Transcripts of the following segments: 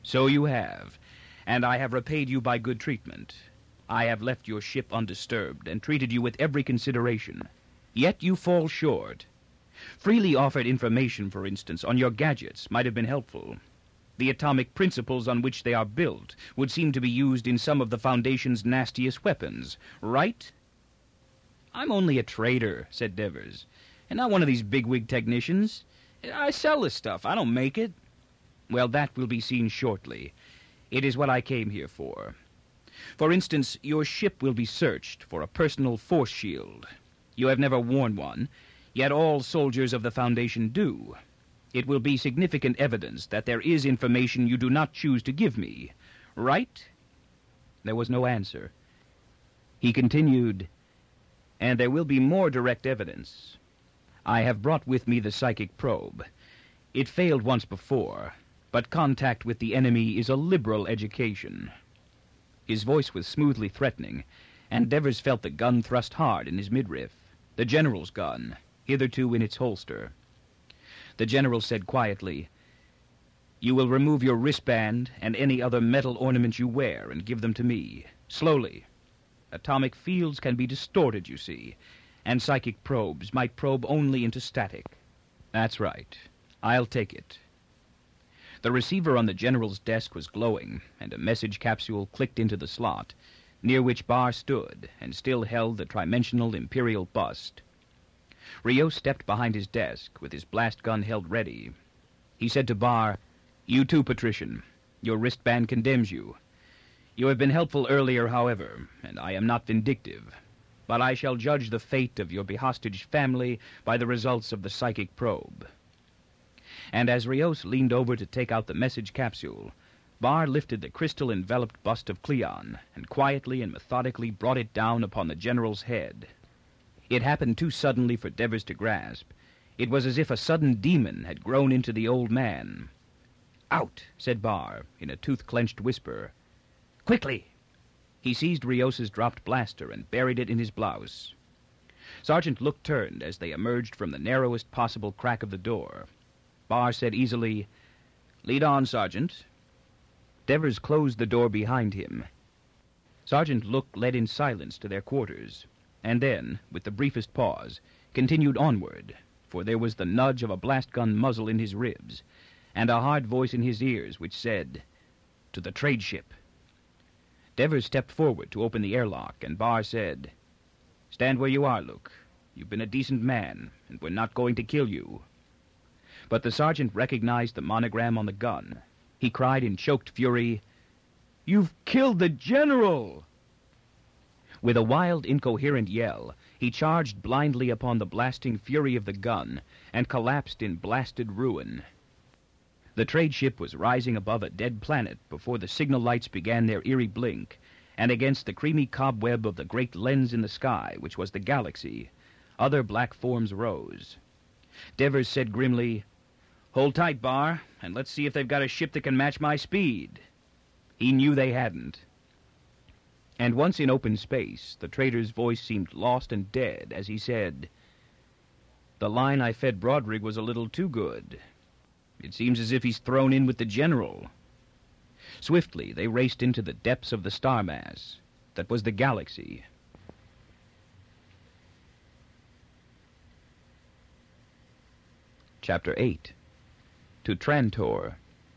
So you have, and I have repaid you by good treatment. I have left your ship undisturbed and treated you with every consideration. Yet you fall short. Freely offered information, for instance, on your gadgets might have been helpful. The atomic principles on which they are built would seem to be used in some of the Foundation's nastiest weapons, right? I'm only a trader, said Devers, and not one of these bigwig technicians. I sell this stuff. I don't make it. Well, that will be seen shortly. It is what I came here for. For instance, your ship will be searched for a personal force shield. You have never worn one, yet all soldiers of the Foundation do. It will be significant evidence that there is information you do not choose to give me, right? There was no answer. He continued, and there will be more direct evidence. I have brought with me the psychic probe. It failed once before, but contact with the enemy is a liberal education. His voice was smoothly threatening, and Devers felt the gun thrust hard in his midriff, the general's gun, hitherto in its holster. The general said quietly, "You will remove your wristband and any other metal ornaments you wear and give them to me, slowly. Atomic fields can be distorted, you see, and psychic probes might probe only into static." "That's right. I'll take it." The receiver on the general's desk was glowing, and a message capsule clicked into the slot, near which Barr stood and still held the trimensional imperial bust. Rios stepped behind his desk, with his blast gun held ready. He said to Barr, "You too, Patrician. Your wristband condemns you. You have been helpful earlier, however, and I am not vindictive. But I shall judge the fate of your behostage family by the results of the psychic probe." And as Rios leaned over to take out the message capsule, Barr lifted the crystal-enveloped bust of Cleon and quietly and methodically brought it down upon the general's head. It happened too suddenly for Devers to grasp. It was as if a sudden demon had grown into the old man. "Out," said Barr, in a tooth-clenched whisper. "Quickly!" He seized Rios's dropped blaster and buried it in his blouse. Sergeant Look turned as they emerged from the narrowest possible crack of the door. Barr said easily, "Lead on, Sergeant." Devers closed the door behind him. Sergeant Look led in silence to their quarters, and then, with the briefest pause, continued onward, for there was the nudge of a blast gun muzzle in his ribs, and a hard voice in his ears which said, "To the trade ship." Devers stepped forward to open the airlock, and Barr said, "Stand where you are, Look. You've been a decent man, and we're not going to kill you." But the sergeant recognized the monogram on the gun. He cried in choked fury, "You've killed the general!" With a wild, incoherent yell, he charged blindly upon the blasting fury of the gun and collapsed in blasted ruin. The trade ship was rising above a dead planet before the signal lights began their eerie blink, and against the creamy cobweb of the great lens in the sky, which was the galaxy, other black forms rose. Devers said grimly, "Hold tight, Barr, and let's see if they've got a ship that can match my speed." He knew they hadn't. And once in open space, the trader's voice seemed lost and dead as he said, "The line I fed Broderick was a little too good. It seems as if he's thrown in with the general." Swiftly, they raced into the depths of the star mass that was the galaxy. Chapter 8. To Trantor.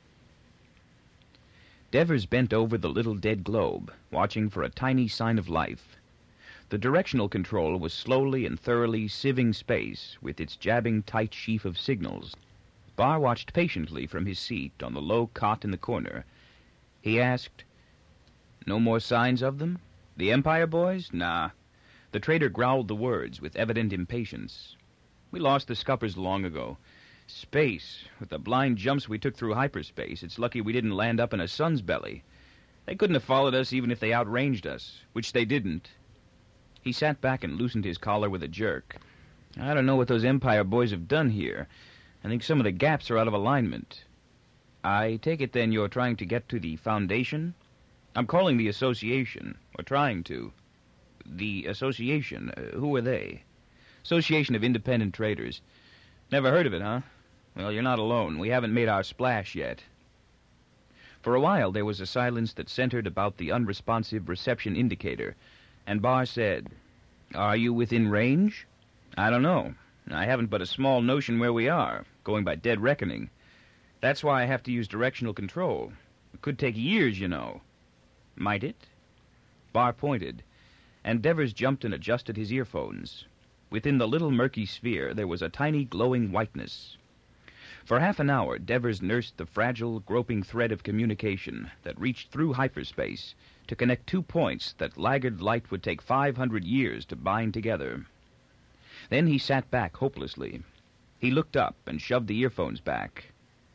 Devers bent over the little dead globe, watching for a tiny sign of life. The directional control was slowly and thoroughly sieving space with its jabbing tight sheaf of signals. Barr watched patiently from his seat on the low cot in the corner. He asked, "No more signs of them? The Empire boys? Nah." The trader growled the words with evident impatience. "We lost the scuppers long ago. Space, with the blind jumps we took through hyperspace, it's lucky we didn't land up in a sun's belly. They couldn't have followed us even if they outranged us, which they didn't." He sat back and loosened his collar with a jerk. "I don't know what those Empire boys have done here. I think some of the gaps are out of alignment." "I take it, then, you're trying to get to the Foundation?" "I'm calling the Association, or trying to." "The Association? Who are they?" "Association of Independent Traders. Never heard of it, huh? Well, you're not alone. We haven't made our splash yet." For a while there was a silence that centered about the unresponsive reception indicator, and Barr said, "Are you within range?" "I don't know. I haven't but a small notion where we are, going by dead reckoning. That's why I have to use directional control. It could take years, you know." "Might it?" Barr pointed, and Devers jumped and adjusted his earphones. Within the little murky sphere there was a tiny glowing whiteness. For half an hour Devers nursed the fragile, groping thread of communication that reached through hyperspace to connect 2 points that laggard light would take 500 years to bind together. Then he sat back hopelessly. He looked up and shoved the earphones back.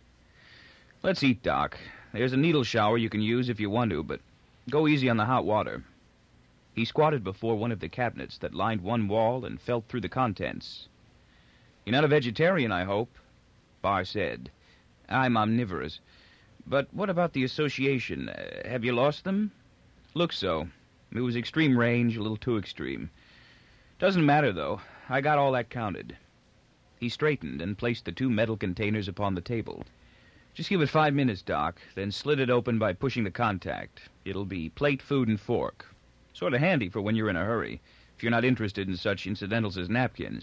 "Let's eat, Doc. There's a needle shower you can use if you want to, but go easy on the hot water." He squatted before one of the cabinets that lined one wall and felt through the contents. "You're not a vegetarian, I hope?" Barr said. "I'm omnivorous. But what about the association? Have you lost them?" "Looks so. It was extreme range, a little too extreme. Doesn't matter, though. I got all that counted." He straightened and placed the 2 metal containers upon the table. "Just give it 5 minutes, Doc, then slit it open by pushing the contact. It'll be plate, food, and fork. Sort of handy for when you're in a hurry, if you're not interested in such incidentals as napkins.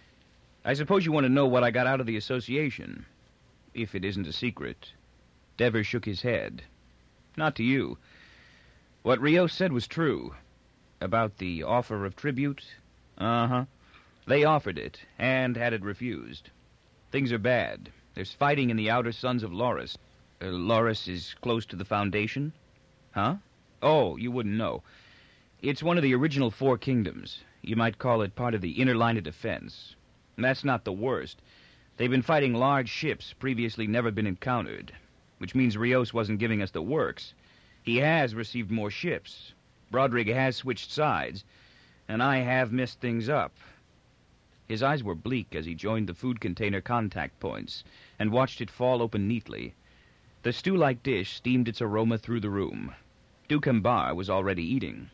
I suppose you want to know what I got out of the association, if it isn't a secret." Devers shook his head. "Not to you. What Rios said was true. About the offer of tribute? Uh-huh. They offered it, and had it refused. Things are bad. There's fighting in the outer suns of Loris. Loris is close to the Foundation? Huh? Oh, you wouldn't know. It's one of the original 4 kingdoms. You might call it part of the inner line of defense. And that's not the worst. They've been fighting large ships previously never been encountered, which means Rios wasn't giving us the works. He has received more ships. Broderick has switched sides, and I have messed things up." His eyes were bleak as he joined the food container contact points and watched it fall open neatly. The stew-like dish steamed its aroma through the room. Dukem Barr was already eating.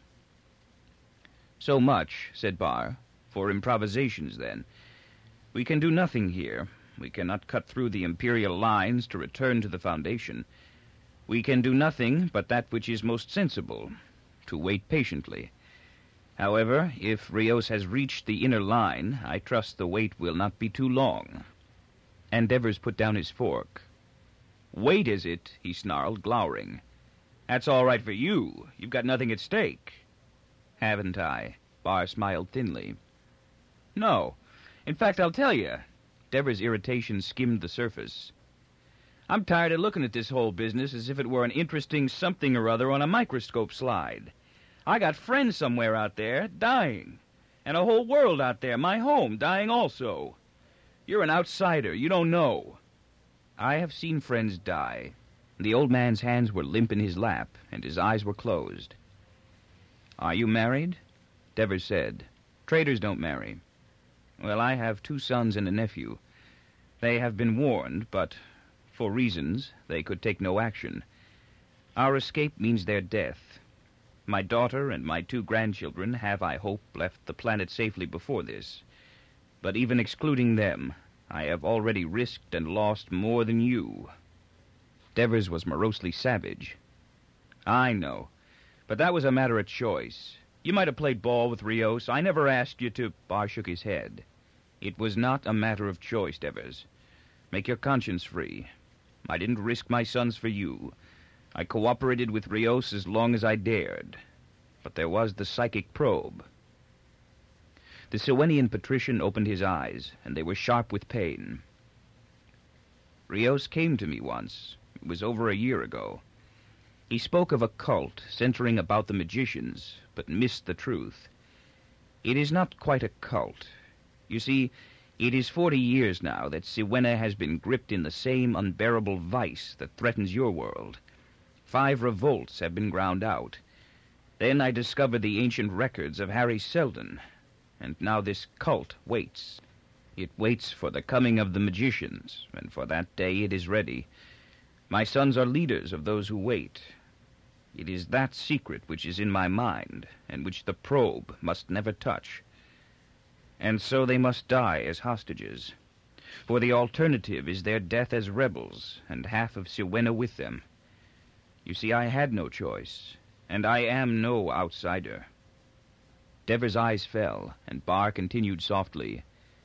"So much," said Barr, "for improvisations, then. We can do nothing here. We cannot cut through the Imperial lines to return to the Foundation. We can do nothing but that which is most sensible, to wait patiently. However, if Rios has reached the inner line, I trust the wait will not be too long." And Devers put down his fork. "Wait, is it?" he snarled, glowering. "That's all right for you. You've got nothing at stake." "Haven't I?" Barr smiled thinly. "No. In fact, I'll tell you." Devers' irritation skimmed the surface. "I'm tired of looking at this whole business as if it were an interesting something or other on a microscope slide. I got friends somewhere out there dying, and a whole world out there, my home, dying also. You're an outsider. You don't know." "I have seen friends die." The old man's hands were limp in his lap, and his eyes were closed. "Are you married?" Devers said. "Traders don't marry." "Well, I have 2 sons and a nephew. They have been warned, but, for reasons, they could take no action. Our escape means their death. My daughter and my 2 grandchildren have, I hope, left the planet safely before this. But even excluding them, I have already risked and lost more than you." Devers was morosely savage. "I know, but that was a matter of choice. You might have played ball with Rios. I never asked you to—" Barr shook his head. "It was not a matter of choice, Devers. Make your conscience free. I didn't risk my sons for you. I cooperated with Rios as long as I dared. But there was the psychic probe." The Sewenian patrician opened his eyes, and they were sharp with pain. "Rios came to me once. It was over a year ago. He spoke of a cult centering about the magicians, but missed the truth. It is not quite a cult. You see, it is 40 years now that Sewena has been gripped in the same unbearable vice that threatens your world. 5 revolts have been ground out. Then I discovered the ancient records of Harry Seldon, and now this cult waits. It waits for the coming of the magicians, and for that day it is ready. My sons are leaders of those who wait. It is that secret which is in my mind, and which the probe must never touch. And so they must die as hostages. For the alternative is their death as rebels, and half of Sewena with them. You see, I had no choice, and I am no outsider. Devers' eyes fell, and Barr continued softly.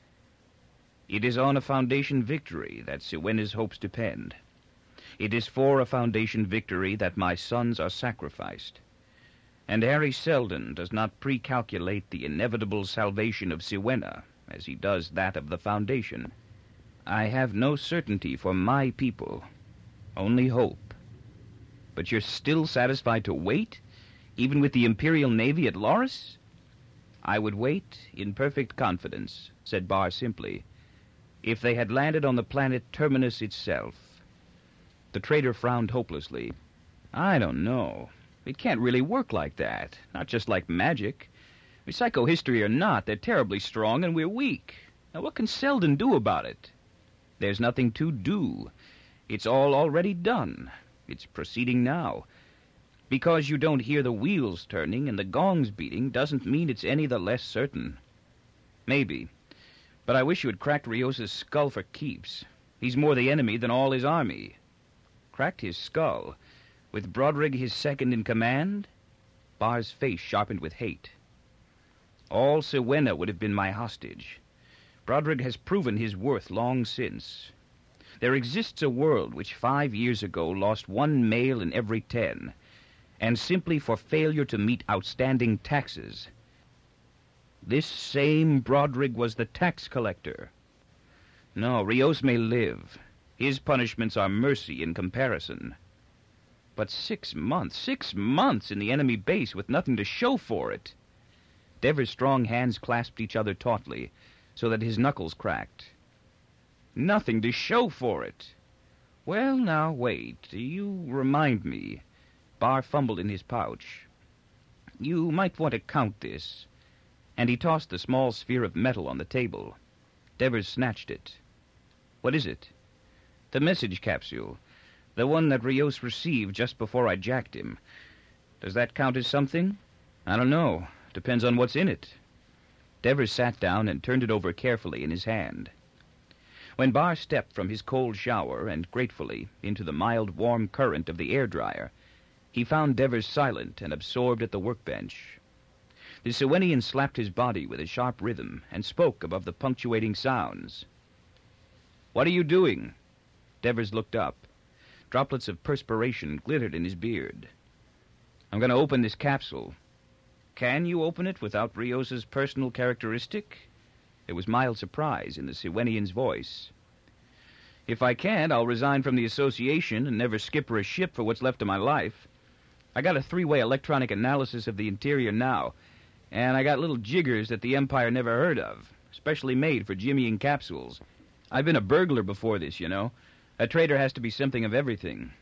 It is on a Foundation victory that Siwenna's hopes depend. It is for a Foundation victory that my sons are sacrificed. And Harry Seldon does not precalculate the inevitable salvation of Siwenna, as he does that of the Foundation. I have no certainty for my people, only hope. But you're still satisfied to wait, even with the Imperial Navy at Loris? I would wait in perfect confidence, said Barr simply, if they had landed on the planet Terminus itself. The trader frowned hopelessly. I don't know. It can't really work like that, not just like magic. Psychohistory or not, they're terribly strong and we're weak. Now what can Seldon do about it? There's nothing to do. It's all already done. It's proceeding now. Because you don't hear the wheels turning and the gongs beating doesn't mean it's any the less certain. Maybe. But I wish you had cracked Rios' skull for keeps. He's more the enemy than all his army. Cracked his skull? With Broderick his second in command? Barr's face sharpened with hate. All Siwenna would have been my hostage. Broderick has proven his worth long since. There exists a world which 5 years ago lost 1 male in every 10, and simply for failure to meet outstanding taxes. This same Broderick was the tax collector. No, Rios may live. His punishments are mercy in comparison. But 6 months in the enemy base with nothing to show for it. Devers' strong hands clasped each other tautly, so that his knuckles cracked. Nothing to show for it. Well, now, wait. You remind me. Barr fumbled in his pouch. You might want to count this. And he tossed the small sphere of metal on the table. Devers snatched it. What is it? The message capsule. The one that Rios received just before I jacked him. Does that count as something? I don't know. Depends on what's in it. Devers sat down and turned it over carefully in his hand. When Barr stepped from his cold shower and gratefully into the mild, warm current of the air dryer, he found Devers silent and absorbed at the workbench. The Siwennian slapped his body with a sharp rhythm and spoke above the punctuating sounds. What are you doing? Devers looked up. Droplets of perspiration glittered in his beard. I'm going to open this capsule. Can you open it without Rios' personal characteristic? There was mild surprise in the Siwennian's voice. If I can't, I'll resign from the association and never skipper a ship for what's left of my life. I got a 3-way electronic analysis of the interior now, and I got little jiggers that the Empire never heard of, specially made for jimmying capsules. I've been a burglar before this, you know. A trader has to be something of everything.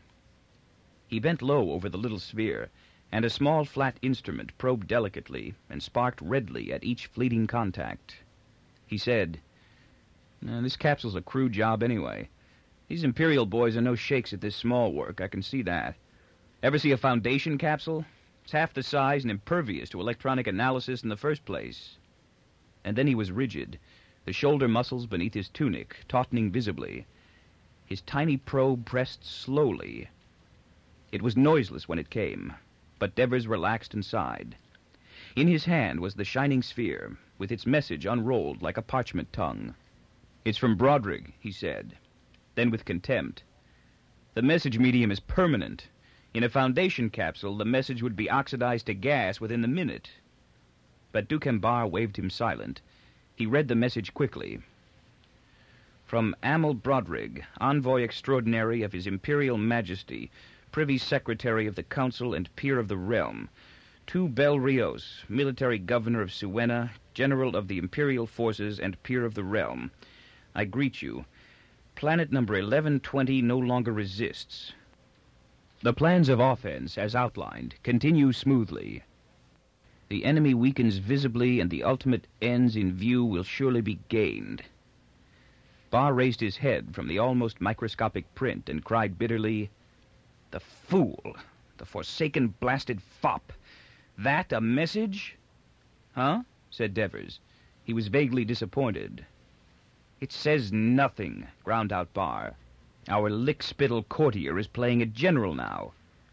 He bent low over the little sphere, and a small flat instrument probed delicately and sparked redly at each fleeting contact. He said, This capsule's a crew job anyway. These Imperial boys are no shakes at this small work, I can see that. Ever see a Foundation capsule? It's half the size and impervious to electronic analysis in the first place. And then he was rigid, the shoulder muscles beneath his tunic tautening visibly. His tiny probe pressed slowly. It was noiseless when it came, but Devers relaxed and sighed. In his hand was the shining sphere, with its message unrolled like a parchment tongue. It's from Broderick, he said. Then with contempt, the message medium is permanent. In a Foundation capsule, the message would be oxidized to gas within the minute. But Duquesne waved him silent. He read the message quickly. From Amel Broderick, Envoy Extraordinary of His Imperial Majesty, Privy Secretary of the Council and Peer of the Realm, to Bel Rios, Military Governor of Siwenna, General of the Imperial Forces and Peer of the Realm. I greet you. Planet number 1120 no longer resists. The plans of offense, as outlined, continue smoothly. The enemy weakens visibly, and the ultimate ends in view will surely be gained. Barr raised his head from the almost microscopic print and cried bitterly, The fool! The forsaken blasted fop! That a message? Huh? Said Devers. He was vaguely disappointed. It says nothing, ground out Barr. Our lick-spittle courtier is playing a general now.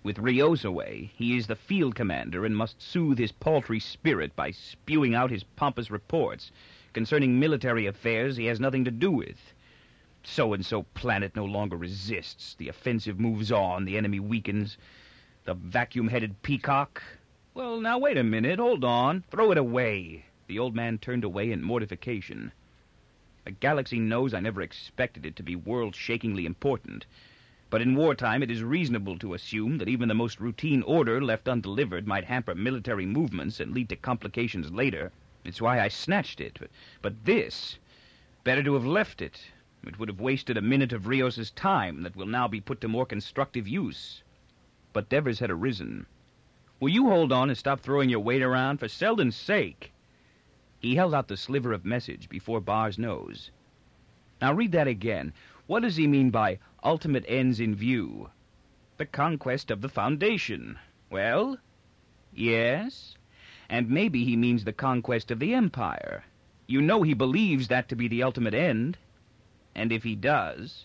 With Rios away, he is the field commander and must soothe his paltry spirit by spewing out his pompous reports concerning military affairs he has nothing to do with. So-and-so planet no longer resists. The offensive moves on. The enemy weakens. The vacuum-headed peacock. Well, now wait a minute. Hold on. Throw it away. The old man turned away in mortification. The galaxy knows I never expected it to be world-shakingly important. But in wartime it is reasonable to assume that even the most routine order left undelivered might hamper military movements and lead to complications later. It's why I snatched it. But this... better to have left it. It would have wasted a minute of Rios's time that will now be put to more constructive use. But Devers had arisen. Will you hold on and stop throwing your weight around? For Selden's sake. He held out the sliver of message before Barr's nose. Now read that again. What does he mean by ultimate ends in view? The conquest of the Foundation. Well? Yes? And maybe he means the conquest of the Empire. You know he believes that to be the ultimate end. And if he does...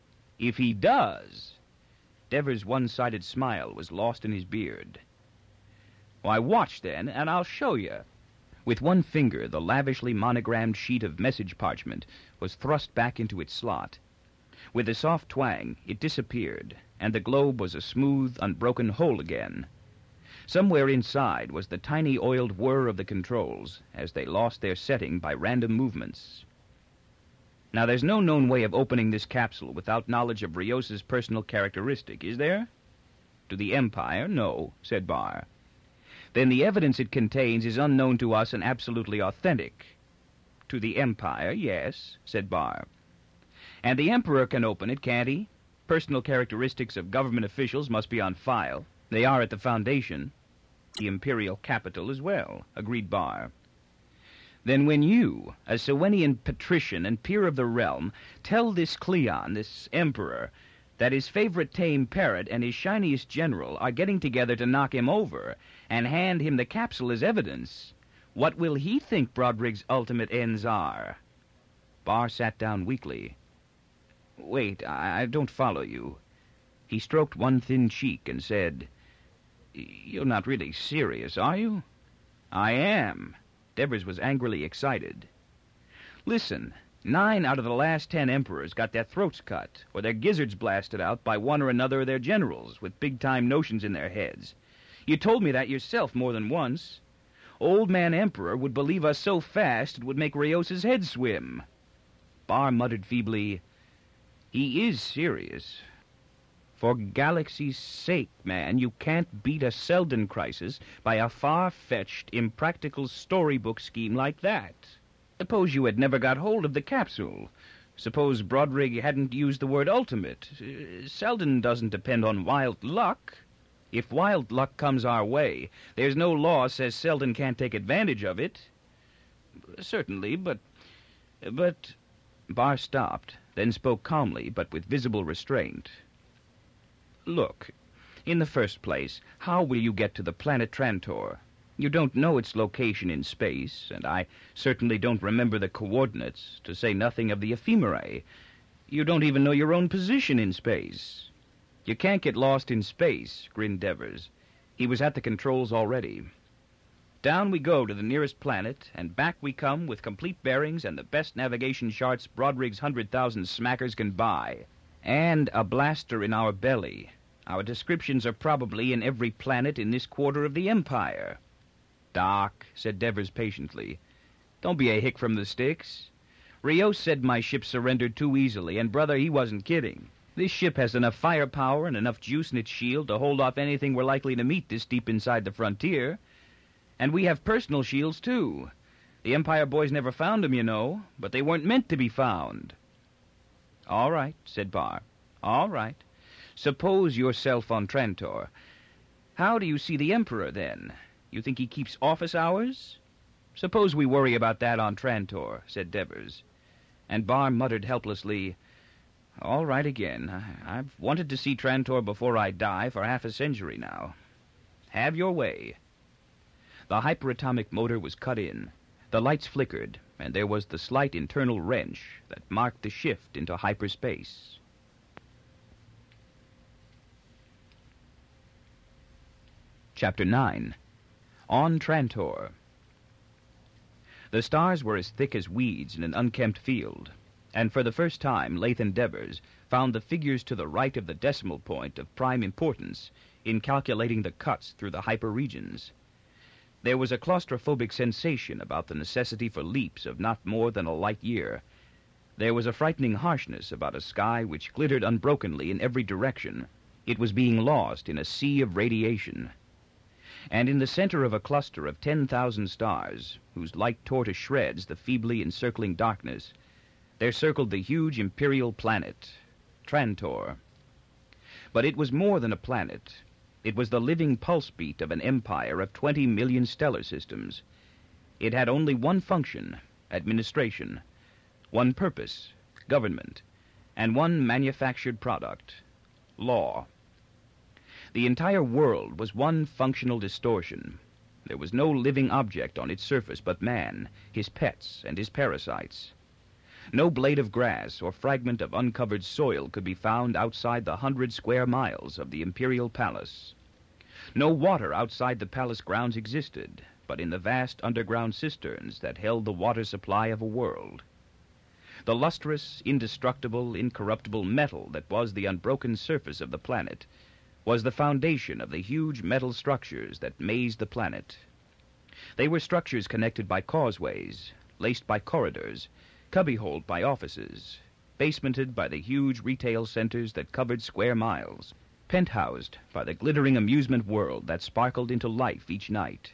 Devers' one-sided smile was lost in his beard. Why, watch then, and I'll show you. With one finger, the lavishly monogrammed sheet of message parchment was thrust back into its slot. With a soft twang, it disappeared, and the globe was a smooth, unbroken hole again. Somewhere inside was the tiny oiled whir of the controls as they lost their setting by random movements. Now, there's no known way of opening this capsule without knowledge of Rios's personal characteristic, is there? To the Empire, no, said Barr. Then the evidence it contains is unknown to us and absolutely authentic. To the Empire, yes, said Barr. And the Emperor can open it, can't he? Personal characteristics of government officials must be on file. They are at the Foundation. The Imperial capital as well, agreed Barr. Then when you, a Sewenian patrician and peer of the realm, tell this Cleon, this Emperor, that his favorite tame parrot and his shiniest general are getting together to knock him over and hand him the capsule as evidence, what will he think Broderick's ultimate ends are? Barr sat down weakly. Wait, I don't follow you. He stroked one thin cheek and said, You're not really serious, are you? I am. Devers was angrily excited. Listen, 9 out of the last 10 emperors got their throats cut or their gizzards blasted out by one or another of their generals with big-time notions in their heads. You told me that yourself more than once. Old man Emperor would believe us so fast it would make Rios's head swim. Barr muttered feebly, He is serious. For galaxy's sake, man, you can't beat a Selden crisis by a far-fetched, impractical storybook scheme like that. Suppose you had never got hold of the capsule. Suppose Broderick hadn't used the word ultimate. Selden doesn't depend on wild luck. If wild luck comes our way, there's no law says Selden can't take advantage of it. Certainly, but... Barr stopped, then spoke calmly, but with visible restraint. Look, in the first place, how will you get to the planet Trantor? You don't know its location in space, and I certainly don't remember the coordinates, to say nothing of the ephemerae. You don't even know your own position in space. You can't get lost in space, grinned Devers. He was at the controls already. Down we go to the nearest planet, and back we come with complete bearings and the best navigation charts Broderick's 100,000 smackers can buy. And a blaster in our belly. Our descriptions are probably in every planet in this quarter of the Empire. Doc, said Devers patiently, don't be a hick from the sticks. Rios said my ship surrendered too easily, and brother, he wasn't kidding. This ship has enough firepower and enough juice in its shield to hold off anything we're likely to meet this deep inside the frontier. And we have personal shields, too. The Empire boys never found them, you know, but they weren't meant to be found. All right, said Barr. All right. Suppose yourself on Trantor. How do you see the Emperor, then? You think he keeps office hours? Suppose we worry about that on Trantor, said Devers. And Barr muttered helplessly, All right again. I've wanted to see Trantor before I die for half a century now. Have your way. The hyperatomic motor was cut in. The lights flickered, and there was the slight internal wrench that marked the shift into hyperspace. Chapter 9. On Trantor. The stars were as thick as weeds in an unkempt field, and for the first time Lathan Devers found the figures to the right of the decimal point of prime importance in calculating the cuts through the hyperregions. There was a claustrophobic sensation about the necessity for leaps of not more than a light year. There was a frightening harshness about a sky which glittered unbrokenly in every direction. It was being lost in a sea of radiation. And in the center of a cluster of 10,000 stars, whose light tore to shreds the feebly encircling darkness, there circled the huge imperial planet, Trantor. But it was more than a planet. It was the living pulse beat of an empire of 20 million stellar systems. It had only one function, administration, one purpose, government, and one manufactured product, law. The entire world was one functional distortion. There was no living object on its surface but man, his pets, and his parasites. No blade of grass or fragment of uncovered soil could be found outside the 100 square miles of the imperial palace. No water outside the palace grounds existed, but in the vast underground cisterns that held the water supply of a world. The lustrous, indestructible, incorruptible metal that was the unbroken surface of the planet was the foundation of the huge metal structures that mazed the planet. They were structures connected by causeways, laced by corridors, cubbyholed by offices, basemented by the huge retail centers that covered square miles, penthoused by the glittering amusement world that sparkled into life each night.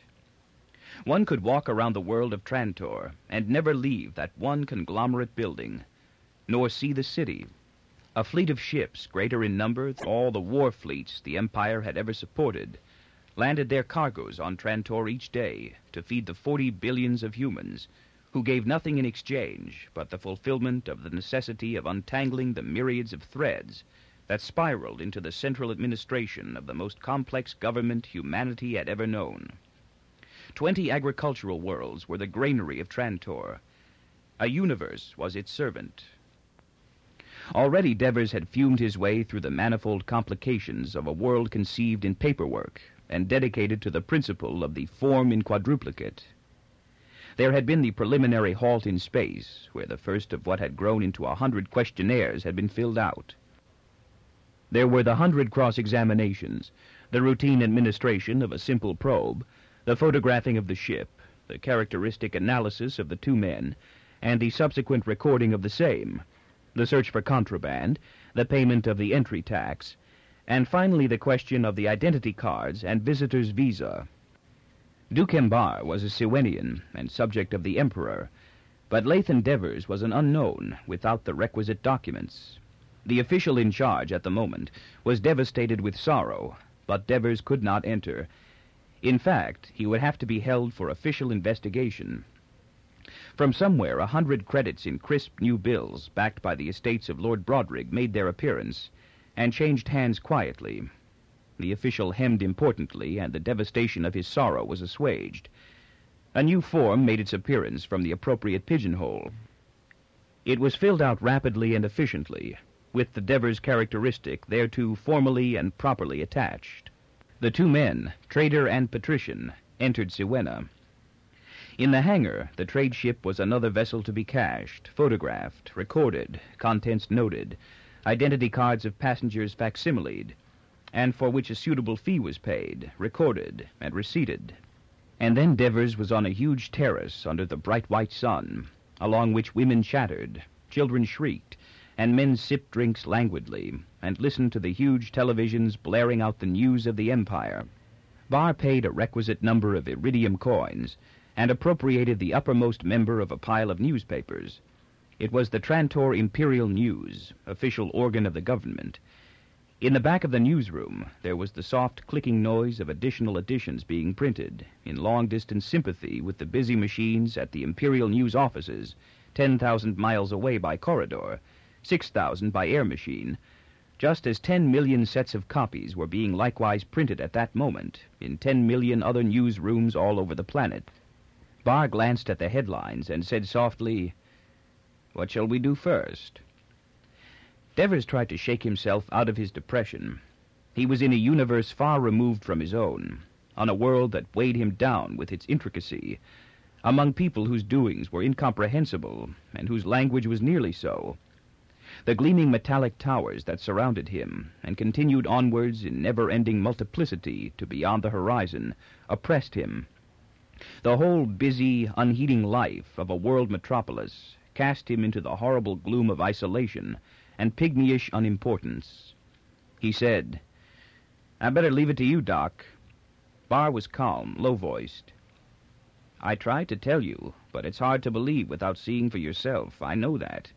One could walk around the world of Trantor and never leave that one conglomerate building, nor see the city. A fleet of ships, greater in number than all the war fleets the Empire had ever supported, landed their cargoes on Trantor each day to feed the 40 billions of humans who gave nothing in exchange but the fulfillment of the necessity of untangling the myriads of threads that spiraled into the central administration of the most complex government humanity had ever known. 20 agricultural worlds were the granary of Trantor. A universe was its servant. Already Devers had fumed his way through the manifold complications of a world conceived in paperwork and dedicated to the principle of the form in quadruplicate. There had been the preliminary halt in space, where the first of what had grown into 100 questionnaires had been filled out. There were the 100 cross-examinations, the routine administration of a simple probe, the photographing of the ship, the characteristic analysis of the two men, and the subsequent recording of the same, the search for contraband, the payment of the entry tax, and finally the question of the identity cards and visitor's visa. Dukembar was a Sewenian and subject of the Emperor, but Lathan Devers was an unknown without the requisite documents. The official in charge at the moment was devastated with sorrow, but Devers could not enter. In fact, he would have to be held for official investigation. From somewhere 100 credits in crisp new bills backed by the estates of Lord Broderick made their appearance and changed hands quietly. The official hemmed importantly, and the devastation of his sorrow was assuaged. A new form made its appearance from the appropriate pigeonhole. It was filled out rapidly and efficiently, with the Devers characteristic thereto formally and properly attached. The two men, trader and patrician, entered Sewena. In the hangar, the trade ship was another vessel to be cached, photographed, recorded, contents noted, identity cards of passengers facsimiled, and for which a suitable fee was paid, recorded, and receipted. And then Devers was on a huge terrace under the bright white sun, along which women chattered, children shrieked, and men sipped drinks languidly, and listened to the huge televisions blaring out the news of the Empire. Barr paid a requisite number of iridium coins, and appropriated the uppermost member of a pile of newspapers. It was the Trantor Imperial News, official organ of the government. In the back of the newsroom, there was the soft clicking noise of additional editions being printed, in long-distance sympathy with the busy machines at the Imperial News offices, 10,000 miles away by corridor, 6,000 by air machine, just as 10 million sets of copies were being likewise printed at that moment in 10 million other newsrooms all over the planet. Barr glanced at the headlines and said softly, "What shall we do first?" Devers tried to shake himself out of his depression. He was in a universe far removed from his own, on a world that weighed him down with its intricacy, among people whose doings were incomprehensible and whose language was nearly so. The gleaming metallic towers that surrounded him and continued onwards in never-ending multiplicity to beyond the horizon oppressed him. The whole busy, unheeding life of a world metropolis cast him into the horrible gloom of isolation and pygmyish unimportance. He said, "I better leave it to you, Doc." Barr was calm, low-voiced. "I tried to tell you, but it's hard to believe without seeing for yourself. I know that.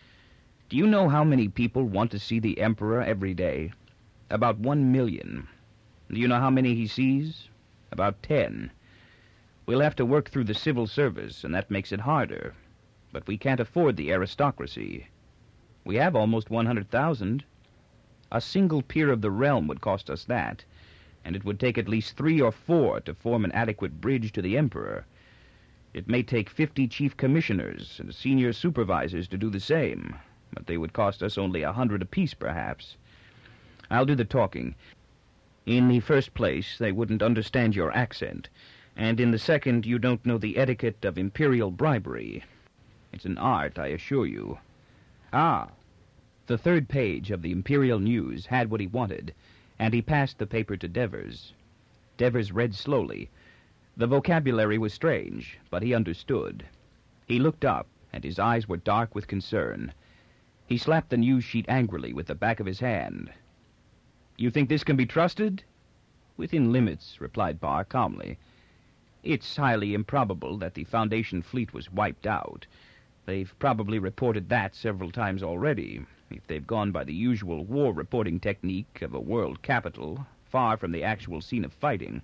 Do you know how many people want to see the Emperor every day? About 1 million. Do you know how many he sees? About 10. We'll have to work through the civil service, and that makes it harder. But we can't afford the aristocracy. We have almost 100,000. A single peer of the realm would cost us that, and it would take at least 3 or 4 to form an adequate bridge to the Emperor. It may take 50 chief commissioners and senior supervisors to do the same, but they would cost us only 100 apiece, perhaps. I'll do the talking. In the first place, they wouldn't understand your accent, and in the second, you don't know the etiquette of imperial bribery. It's an art, I assure you. Ah!" The third page of the Imperial News had what he wanted, and he passed the paper to Devers. Devers read slowly. The vocabulary was strange, but he understood. He looked up, and his eyes were dark with concern. He slapped the news sheet angrily with the back of his hand. "You think this can be trusted?" "Within limits," replied Barr calmly. "It's highly improbable that the Foundation fleet was wiped out. They've probably reported that several times already, if they've gone by the usual war reporting technique of a world capital, far from the actual scene of fighting.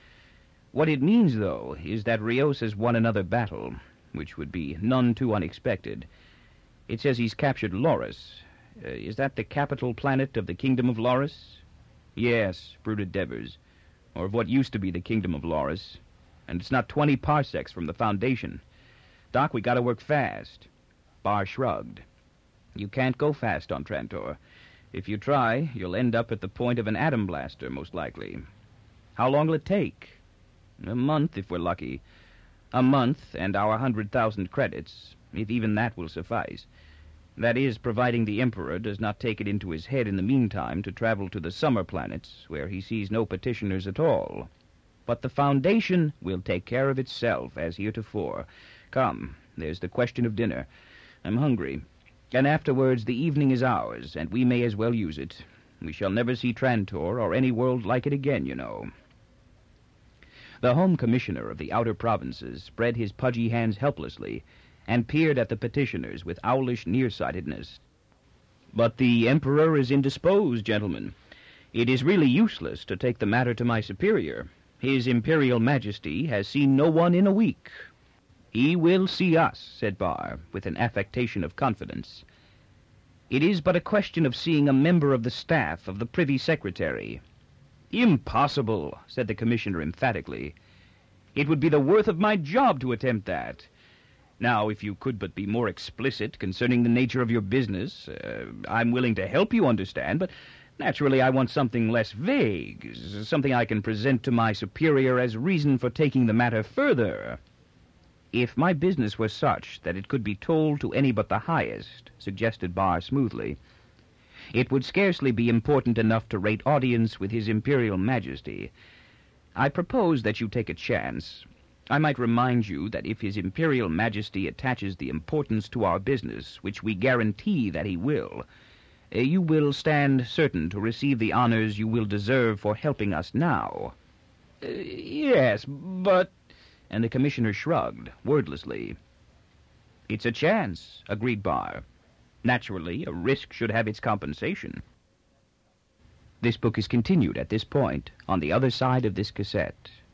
What it means, though, is that Rios has won another battle, which would be none too unexpected. It says he's captured Loris. Is that the capital planet of the Kingdom of Loris?" "Yes," brooded Devers, "or of what used to be the Kingdom of Loris. And it's not 20 parsecs from the Foundation. Doc, we gotta work fast." Barr shrugged. "You can't go fast on Trantor. If you try, you'll end up at the point of an atom blaster, most likely. How long will it take?" "A month, if we're lucky. A month and our 100,000 credits, if even that will suffice. That is, providing the Emperor does not take it into his head in the meantime to travel to the summer planets, where he sees no petitioners at all. But the Foundation will take care of itself, as heretofore. Come, there's the question of dinner. I'm hungry. And afterwards the evening is ours, and we may as well use it. We shall never see Trantor or any world like it again, you know." The Home Commissioner of the Outer Provinces spread his pudgy hands helplessly and peered at the petitioners with owlish nearsightedness. "But the Emperor is indisposed, gentlemen. It is really useless to take the matter to my superior. His Imperial Majesty has seen no one in a week." "He will see us," said Barr, with an affectation of confidence. "It is but a question of seeing a member of the staff of the Privy Secretary." "Impossible," said the Commissioner emphatically. "It would be the worth of my job to attempt that. Now, if you could but be more explicit concerning the nature of your business, I'm willing to help you understand, but naturally I want something less vague, something I can present to my superior as reason for taking the matter further." "If my business were such that it could be told to any but the highest," suggested Barr smoothly, "it would scarcely be important enough to rate audience with His Imperial Majesty. I propose that you take a chance. I might remind you that if His Imperial Majesty attaches the importance to our business, which we guarantee that he will, you will stand certain to receive the honors you will deserve for helping us now." "Yes, but—" And the Commissioner shrugged, wordlessly. "It's a chance," agreed Barr. "Naturally, a risk should have its compensation." This book is continued at this point on the other side of this cassette.